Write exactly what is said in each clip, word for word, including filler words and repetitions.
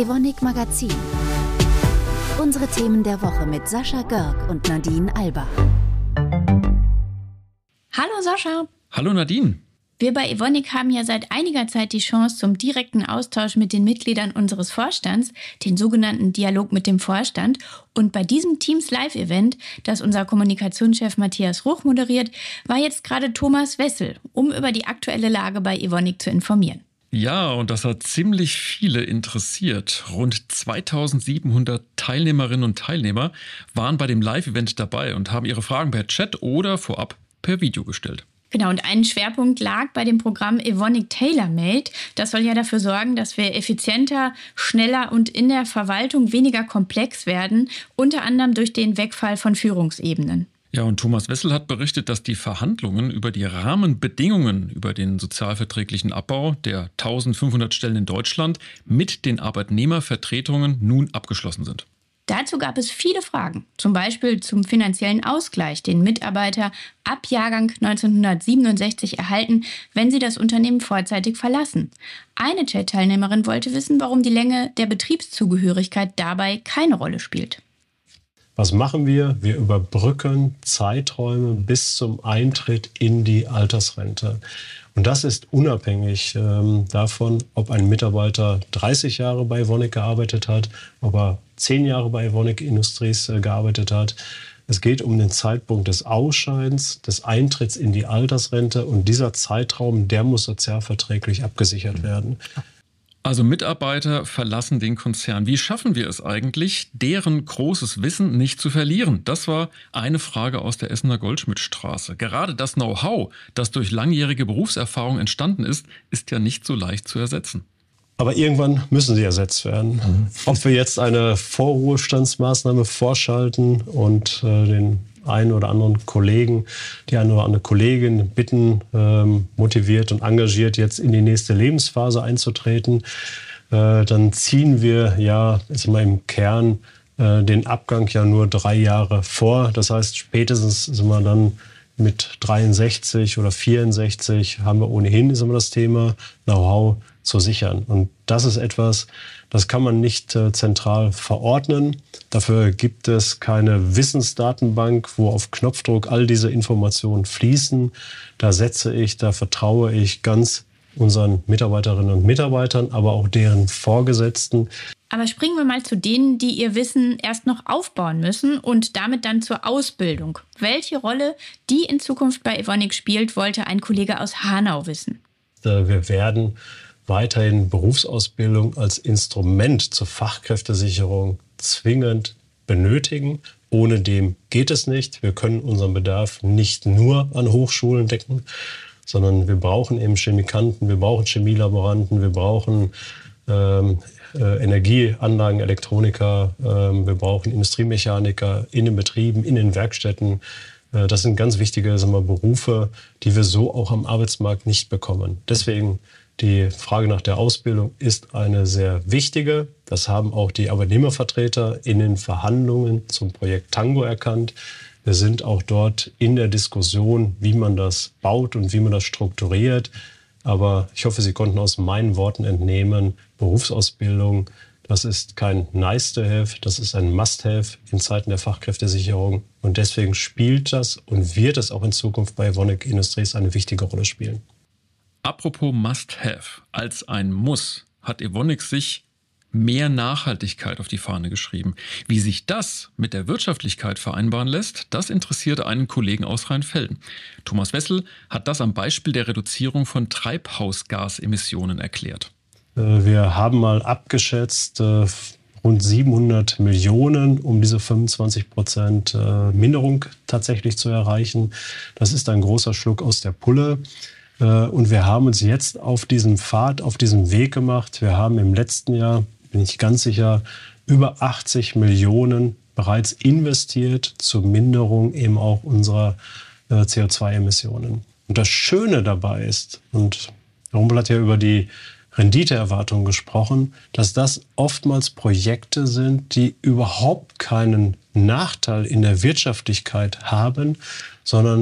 Evonik Magazin. Unsere Themen der Woche mit Sascha Görg und Nadine Alba. Hallo Sascha. Hallo Nadine. Wir bei Evonik haben ja seit einiger Zeit die Chance zum direkten Austausch mit den Mitgliedern unseres Vorstands, den sogenannten Dialog mit dem Vorstand. Und bei diesem Teams Live-Event, das unser Kommunikationschef Matthias Ruch moderiert, war jetzt gerade Thomas Wessel, um über die aktuelle Lage bei Evonik zu informieren. Ja, und das hat ziemlich viele interessiert. Rund zweitausendsiebenhundert Teilnehmerinnen und Teilnehmer waren bei dem Live-Event dabei und haben ihre Fragen per Chat oder vorab per Video gestellt. Genau, und ein Schwerpunkt lag bei dem Programm Evonik Tailor-Made. Das soll ja dafür sorgen, dass wir effizienter, schneller und in der Verwaltung weniger komplex werden, unter anderem durch den Wegfall von Führungsebenen. Ja, und Thomas Wessel hat berichtet, dass die Verhandlungen über die Rahmenbedingungen über den sozialverträglichen Abbau der eintausendfünfhundert Stellen in Deutschland mit den Arbeitnehmervertretungen nun abgeschlossen sind. Dazu gab es viele Fragen, zum Beispiel zum finanziellen Ausgleich, den Mitarbeiter ab Jahrgang neunzehnhundertsiebenundsechzig erhalten, wenn sie das Unternehmen vorzeitig verlassen. Eine Chat-Teilnehmerin wollte wissen, warum die Länge der Betriebszugehörigkeit dabei keine Rolle spielt. Was machen wir? Wir überbrücken Zeiträume bis zum Eintritt in die Altersrente. Und das ist unabhängig ähm, davon, ob ein Mitarbeiter dreißig Jahre bei Evonik gearbeitet hat, ob er zehn Jahre bei Evonik Industries äh, gearbeitet hat. Es geht um den Zeitpunkt des Ausscheidens, des Eintritts in die Altersrente. Und dieser Zeitraum, der muss sozialverträglich abgesichert werden. Also Mitarbeiter verlassen den Konzern. Wie schaffen wir es eigentlich, deren großes Wissen nicht zu verlieren? Das war eine Frage aus der Essener Goldschmidtstraße. Gerade das Know-how, das durch langjährige Berufserfahrung entstanden ist, ist ja nicht so leicht zu ersetzen. Aber irgendwann müssen sie ersetzt werden. Mhm. Ob wir jetzt eine Vorruhestandsmaßnahme vorschalten und äh, den einen oder anderen Kollegen, die eine oder andere Kollegin bitten, ähm, motiviert und engagiert, jetzt in die nächste Lebensphase einzutreten, äh, dann ziehen wir ja jetzt mal im Kern äh, den Abgang ja nur drei Jahre vor. Das heißt, spätestens sind wir dann mit dreiundsechzig oder vierundsechzig haben wir ohnehin ist immer das Thema Know-how zu sichern. Und das ist etwas, das kann man nicht äh, zentral verordnen. Dafür gibt es keine Wissensdatenbank, wo auf Knopfdruck all diese Informationen fließen. Da setze ich, da vertraue ich ganz unseren Mitarbeiterinnen und Mitarbeitern, aber auch deren Vorgesetzten. Aber springen wir mal zu denen, die ihr Wissen erst noch aufbauen müssen und damit dann zur Ausbildung. Welche Rolle die in Zukunft bei Evonik spielt, wollte ein Kollege aus Hanau wissen. Wir werden weiterhin Berufsausbildung als Instrument zur Fachkräftesicherung zwingend benötigen. Ohne dem geht es nicht. Wir können unseren Bedarf nicht nur an Hochschulen decken, sondern wir brauchen eben Chemikanten, wir brauchen Chemielaboranten, wir brauchen ähm, äh, Energieanlagen, Elektroniker, ähm, wir brauchen Industriemechaniker in den Betrieben, in den Werkstätten. Äh, das sind ganz wichtige, sagen wir, Berufe, die wir so auch am Arbeitsmarkt nicht bekommen. Deswegen die Frage nach der Ausbildung ist eine sehr wichtige. Das haben auch die Arbeitnehmervertreter in den Verhandlungen zum Projekt Tango erkannt. Wir sind auch dort in der Diskussion, wie man das baut und wie man das strukturiert. Aber ich hoffe, Sie konnten aus meinen Worten entnehmen, Berufsausbildung, das ist kein Nice-to-have, das ist ein Must-have in Zeiten der Fachkräftesicherung. Und deswegen spielt das und wird es auch in Zukunft bei Evonik Industries eine wichtige Rolle spielen. Apropos Must-Have, als ein Muss hat Evonik sich mehr Nachhaltigkeit auf die Fahne geschrieben. Wie sich das mit der Wirtschaftlichkeit vereinbaren lässt, das interessiert einen Kollegen aus Rheinfelden. Thomas Wessel hat das am Beispiel der Reduzierung von Treibhausgasemissionen erklärt. Wir haben mal abgeschätzt, rund siebenhundert Millionen, um diese fünfundzwanzig Prozent Minderung tatsächlich zu erreichen. Das ist ein großer Schluck aus der Pulle. Und wir haben uns jetzt auf diesem Pfad, auf diesem Weg gemacht. Wir haben im letzten Jahr, bin ich ganz sicher, über achtzig Millionen bereits investiert zur Minderung eben auch unserer C O zwei Emissionen. Und das Schöne dabei ist, und Herr Rumpel hat ja über die Renditeerwartungen gesprochen, dass das oftmals Projekte sind, die überhaupt keinen Nachteil in der Wirtschaftlichkeit haben, sondern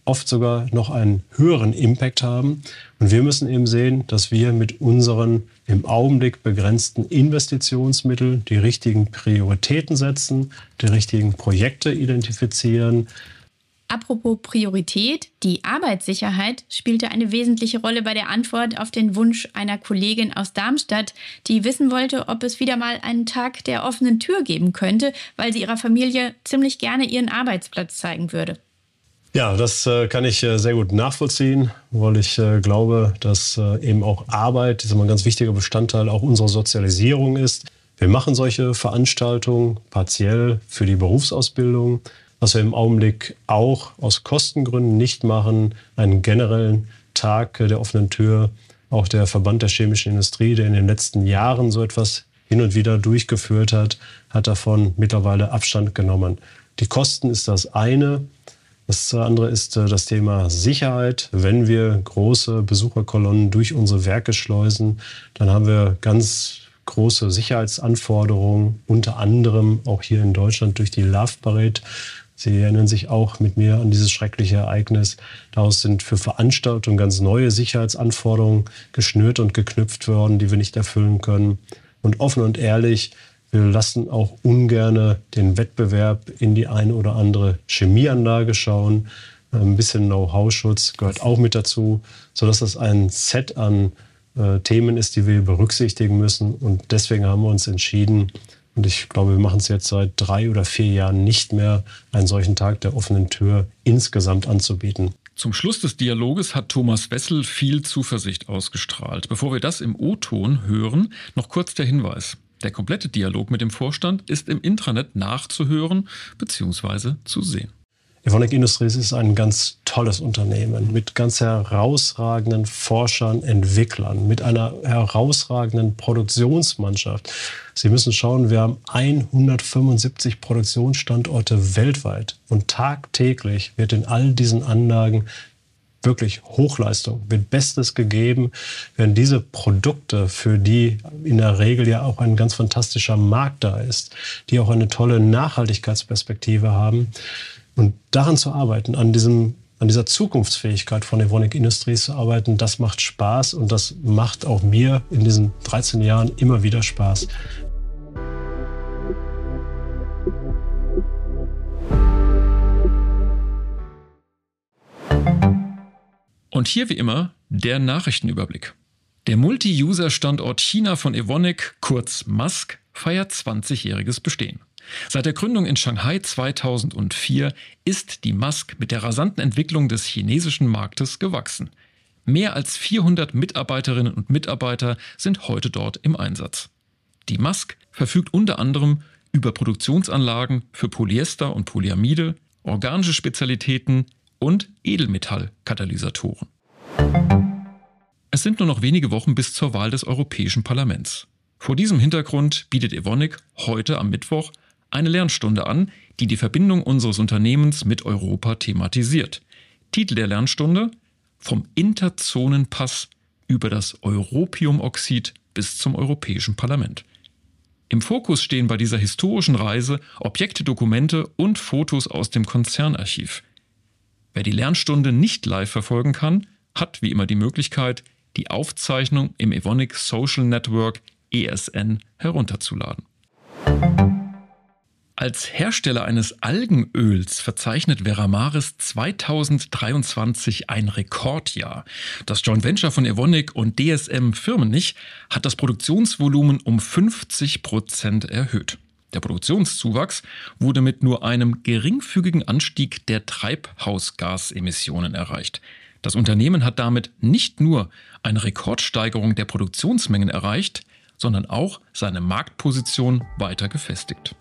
oft sogar noch einen höheren Impact haben. Und wir müssen eben sehen, dass wir mit unseren im Augenblick begrenzten Investitionsmitteln die richtigen Prioritäten setzen, die richtigen Projekte identifizieren. Apropos Priorität, die Arbeitssicherheit spielte eine wesentliche Rolle bei der Antwort auf den Wunsch einer Kollegin aus Darmstadt, die wissen wollte, ob es wieder mal einen Tag der offenen Tür geben könnte, weil sie ihrer Familie ziemlich gerne ihren Arbeitsplatz zeigen würde. Ja, das äh, kann ich äh, sehr gut nachvollziehen, weil ich äh, glaube, dass äh, eben auch Arbeit, das ist immer ein ganz wichtiger Bestandteil auch unserer Sozialisierung ist. Wir machen solche Veranstaltungen partiell für die Berufsausbildung. Was wir im Augenblick auch aus Kostengründen nicht machen, einen generellen Tag der offenen Tür. Auch der Verband der chemischen Industrie, der in den letzten Jahren so etwas hin und wieder durchgeführt hat, hat davon mittlerweile Abstand genommen. Die Kosten ist das eine. Das andere ist das Thema Sicherheit. Wenn wir große Besucherkolonnen durch unsere Werke schleusen, dann haben wir ganz große Sicherheitsanforderungen, unter anderem auch hier in Deutschland durch die Love Parade. Sie erinnern sich auch mit mir an dieses schreckliche Ereignis. Daraus sind für Veranstaltungen ganz neue Sicherheitsanforderungen geschnürt und geknüpft worden, die wir nicht erfüllen können. Und offen und ehrlich, wir lassen auch ungern den Wettbewerb in die eine oder andere Chemieanlage schauen. Ein bisschen Know-how-Schutz gehört auch mit dazu, sodass das ein Set an äh, Themen ist, die wir berücksichtigen müssen. Und deswegen haben wir uns entschieden, und ich glaube, wir machen es jetzt seit drei oder vier Jahren nicht mehr, einen solchen Tag der offenen Tür insgesamt anzubieten. Zum Schluss des Dialoges hat Thomas Wessel viel Zuversicht ausgestrahlt. Bevor wir das im O-Ton hören, noch kurz der Hinweis. Der komplette Dialog mit dem Vorstand ist im Intranet nachzuhören bzw. zu sehen. Evonik Industries ist ein ganz tolles Unternehmen mit ganz herausragenden Forschern, Entwicklern, mit einer herausragenden Produktionsmannschaft. Sie müssen schauen, wir haben hundertfünfundsiebzig Produktionsstandorte weltweit und tagtäglich wird in all diesen Anlagen wirklich Hochleistung, wird Bestes gegeben, werden diese Produkte, für die in der Regel ja auch ein ganz fantastischer Markt da ist, die auch eine tolle Nachhaltigkeitsperspektive haben. Und daran zu arbeiten, an diesem, an dieser Zukunftsfähigkeit von Evonik Industries zu arbeiten, das macht Spaß und das macht auch mir in diesen dreizehn Jahren immer wieder Spaß. Und hier wie immer der Nachrichtenüberblick. Der Multi-User-Standort China von Evonik, kurz M A S C, feiert zwanzigjähriges Bestehen. Seit der Gründung in Shanghai zweitausendvier ist die M A S C mit der rasanten Entwicklung des chinesischen Marktes gewachsen. Mehr als vierhundert Mitarbeiterinnen und Mitarbeiter sind heute dort im Einsatz. Die M A S C verfügt unter anderem über Produktionsanlagen für Polyester und Polyamide, organische Spezialitäten und Edelmetallkatalysatoren. Es sind nur noch wenige Wochen bis zur Wahl des Europäischen Parlaments. Vor diesem Hintergrund bietet Evonik heute am Mittwoch eine Lernstunde an, die die Verbindung unseres Unternehmens mit Europa thematisiert. Titel der Lernstunde: Vom Interzonenpass über das Europiumoxid bis zum Europäischen Parlament. Im Fokus stehen bei dieser historischen Reise Objekte, Dokumente und Fotos aus dem Konzernarchiv. Wer die Lernstunde nicht live verfolgen kann, hat wie immer die Möglichkeit, die Aufzeichnung im Evonik Social Network E S N herunterzuladen. Als Hersteller eines Algenöls verzeichnet Veramaris zweitausenddreiundzwanzig ein Rekordjahr. Das Joint Venture von Evonik und D S M Firmenich hat das Produktionsvolumen um fünfzig Prozent erhöht. Der Produktionszuwachs wurde mit nur einem geringfügigen Anstieg der Treibhausgasemissionen erreicht. Das Unternehmen hat damit nicht nur eine Rekordsteigerung der Produktionsmengen erreicht, sondern auch seine Marktposition weiter gefestigt.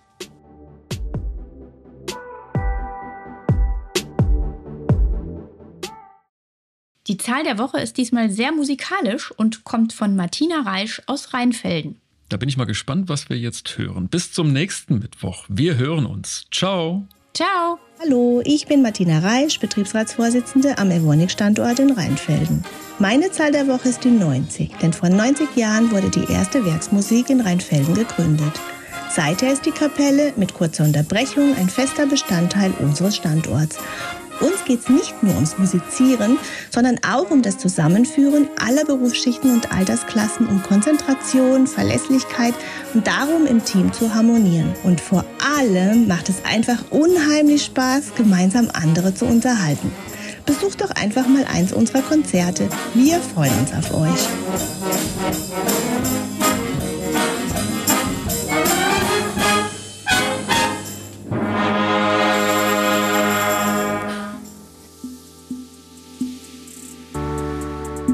Die Zahl der Woche ist diesmal sehr musikalisch und kommt von Martina Reisch aus Rheinfelden. Da bin ich mal gespannt, was wir jetzt hören. Bis zum nächsten Mittwoch. Wir hören uns. Ciao. Ciao. Hallo, ich bin Martina Reisch, Betriebsratsvorsitzende am Evonik-Standort in Rheinfelden. Meine Zahl der Woche ist die neunzig, denn vor neunzig Jahren wurde die erste Werksmusik in Rheinfelden gegründet. Seither ist die Kapelle mit kurzer Unterbrechung ein fester Bestandteil unseres Standorts. uns geht es nicht nur ums Musizieren, sondern auch um das Zusammenführen aller Berufsschichten und Altersklassen, um Konzentration, Verlässlichkeit und darum, im Team zu harmonieren. Und vor allem macht es einfach unheimlich Spaß, gemeinsam andere zu unterhalten. Besucht doch einfach mal eins unserer Konzerte. Wir freuen uns auf euch.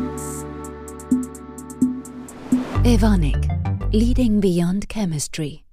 Evonik, leading beyond chemistry.